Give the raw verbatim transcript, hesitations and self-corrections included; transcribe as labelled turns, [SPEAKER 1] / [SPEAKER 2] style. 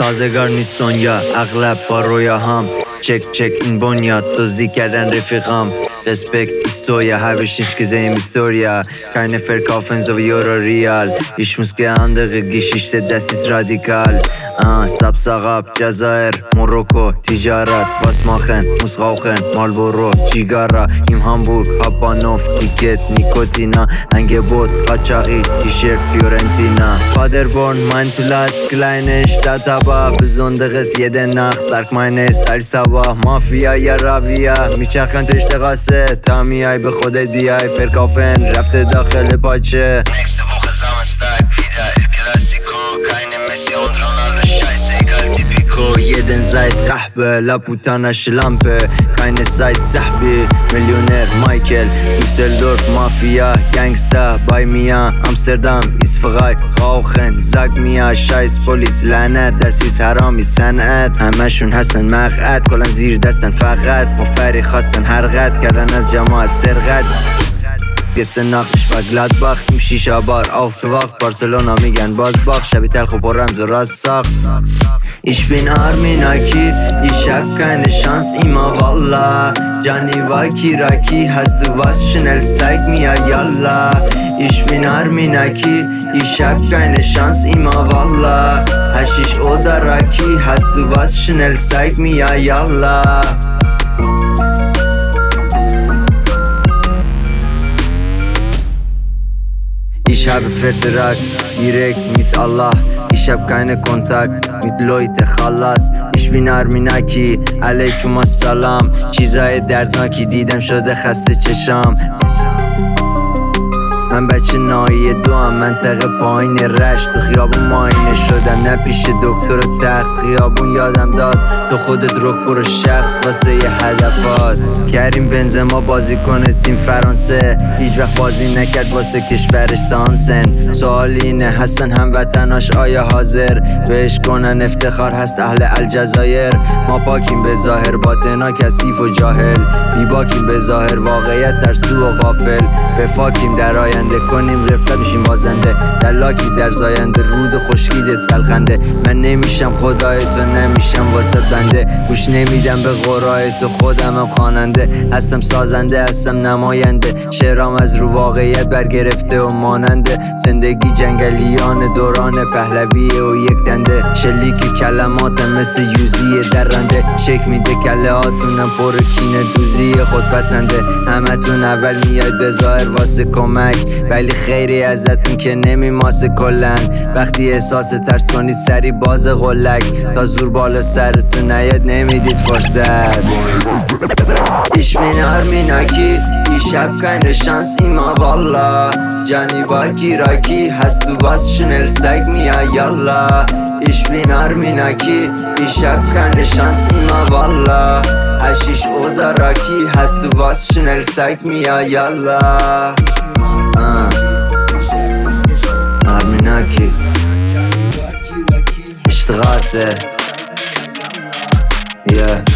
[SPEAKER 1] سازگار نیست دنیا، اغلب با رویا هم. چک چک این بنیاد دزدی کردن رفیقام. Respekt Historia, habe ich nicht gesehen im Historia. Keine verkaufen so wie Euro Real. Ich muss gerne andere Geschichte, das ist radikal. Ah, Sabsarab, Jazair, Marokko, Tijarat. Was machen? Muss rauchen, Marlboro, Zigarra. Im Hamburg, Habanov, Ticket, Nikotina. Angebot, Qachari, T-Shirt, Fiorentina. Paderborn, mein Platz, kleine Stadt, aber besonderes jede Nacht. Dark meine Style, Sabah, Mafia, ja Rabia. میچرخن تو اشتغاسه تا میای به خودت بیای. فرکافن رفته داخل پاچه. Nächste Woche Samstag wieder El Clasico. Keine Messi und Ronaldo, scheißegal, typico. Jeden seid Kahbe, la putana Schlampe. Keine Zeit Sahbi, Millionär Michael. Düsseldorf, Mafia, Gangster bei mir. Amsterdam ist frei, rauchen. Sag mir, scheiß Police, لعنت. Das ist حرامی صنعت. همشون هستن مقعد، کلن زیر دستن فقط. مفری خواستن حرقت کردن از جماعت سرقت. Gestern Nacht, ich war Gladbach, im Shisha-Bar aufgewacht. Barcelona میگن بازباخ، شبی تلخ و پر رمز و راست ساخت. Ich bin Arminaki, ich hab keine Chance immer, Wallah. Gianni Waki Raki, hast du was? Schnell zeig mir, Yalla. Ich bin Arminaki, ich hab keine Chance immer, Wallah. Hashish oder Raki, hast du was? Schnell zeig mir, Yalla. Ich habe Vertrag direkt mit Allah. Ich hab keine Kontakt mit Leute خلاص. Ich bin Arminaki, alaikum assalam. چیزای دردناکی دیدم شده خسته چشام. من بچه نایه دو هم منطقه پایین رشت. تو خیابون ماینه شدم نه پیش دکتر و تخت. خیابون یادم داد تو خودت رک برو شخص واسه یه هدفات. کریم بنزما بازی کنه تیم فرانسه، هیچ وقت بازی نکرد واسه کشورش دانسن. سوال اینه هستن هموطناش آیا حاضر بهش کنن افتخار؟ هست اهل الجزایر. ما پاکیم به ظاهر، باطنا کثیف و جاهل. بی باکیم به ظاهر، واقعیت در سو و غافل. به فاکیم در آینده کنیم غفلت میشیم بازنده. دلاکی در زاینده رود خشکیدت بلخنده. من نمیشم خدای تو نمیشم واسه بنده. گوش نمیدم به قرای تو خودمم خواننده. هستم سازنده هستم نماینده. شعرام از رو واقعیت برگرفته و ماننده. زندگی جنگلیان دوران پهلویه و یک دنده. شلیک کلماتم مثل یوزی درنده. شک میده کله هاتونم پر کینه دوزی خودپسنده. همتون اول میاید به ظاهر واسه کمک، ولی خیری ازتون که نمی ماسه کلن. وقتی احساس ترس کنید سری باز غلک. تا زور بالا سرتون نیاد نمیدید فرصت. Ich bin Arminaki, ich hab keine Chance immer, Wallah. Gianni Waki Raki, hast du was? Schnell zeig mir, Yalla. Ich bin Arminaki, ich hab keine Chance immer, Wallah. Hashish oder Raki, hast du was? Schnell zeig mir, Yalla. Ah. Arminaki, Straße, yeah.